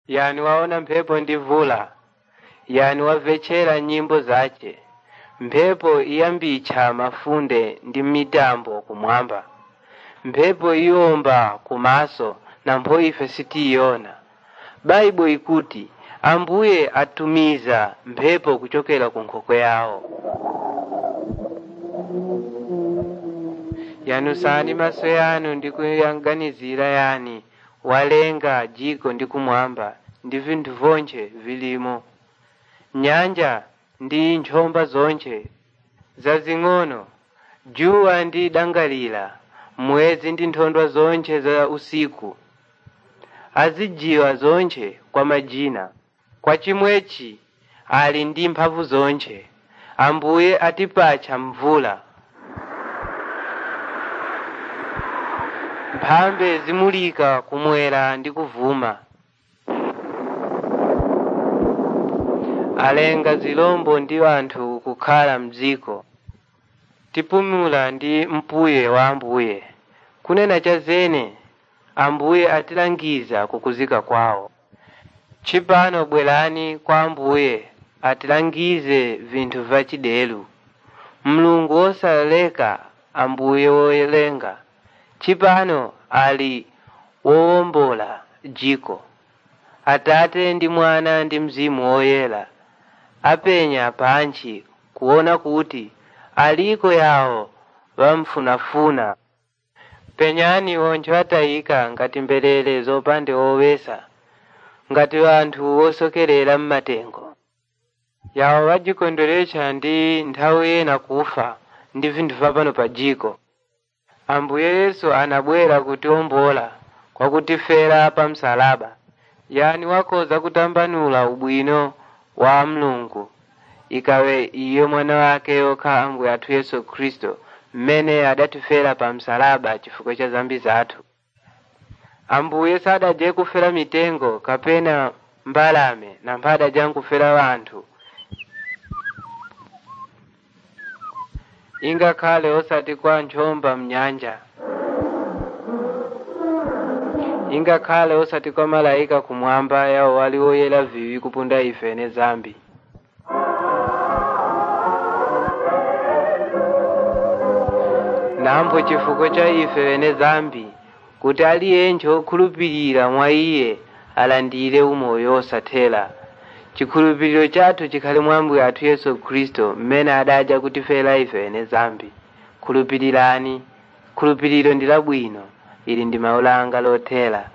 yani waona mphepo ndi vula, yani wamvetsera nyimbo zace. Mphepo iyambitcha mafunde ndi mitambo kumwamba. Mphepo iwomba kumaso nampho ife sitiyona. Baibo ikuti Ambuye atumiza mphepo kuchokera ku nkhokwe yawo. Yanusani maso yanu ndi kuyanganizira yani walenga jiko ndi kumwamba ndi vinthu vonche vilimo. Nyanja ndi nchomba zonche zazing'ono, juwa ndi dangalira, mwezi ndi nthondwa zonche za usiku. Azijiwa zonche kwa majina. Kwa chimwechi ali ndi mphamvu zonche. Ambuye atipatcha mvula. Mphambe zimulika kumwera ndi kuvuma. Alenga zilombo ndi anthu kukhala mdziko. Tipumula ndi mpuye wa Ambuye. Kunena chazene Ambuye atilangiza kukuzika kwawo. Chipano bwerani kwa Ambuye atilangize vinthu vachidelu. Mulungu wosaleka Ambuye woyelenga. Chipano ali wowombola jiko. Atate ndi Mwana ndi Mzimu woyera apenya pantchi kuona kuti aliko yawo wamfunafuna. Penyani woncho atayika ngati mbelele zopande owesa, ngati wanthu wosokerera mmatengo. Yawo wajikondweretsa ndi nthawi yena kufa ndi vinthu vapano pa jiko. Ambuye Yesu anabwera kutiwombola kwa kutifera pa msalaba, yani wakoza kutambanula ubwino wa Mulungu ikawe iyo mwana wake yokha Ambuye athu Yesu Kristo, mmene adatifera pa msalaba chifukwa cha zambi zathu. Ambuye sadaje kufera mitengo kapena mbalame na mphada jankufera wanthu. Ingakhale osati kwa nchomba mnyanja, ingakhale osati kwa malaika kumwamba yawo wali woyera viwi kupunda ife ne zambi. Nampo chifukwa cha ife wene zambi, kuti aliyense okhulupirira mwa iye alandire umoyo osathera. Chikhulupiriro chathu chikhale mwa Ambuye athu Yesu Kristo, mmene adaja kutifera ife wene zambi. Khulupirirani. Khulupiriro ndi labwino, ili ndi mawu anga lothera.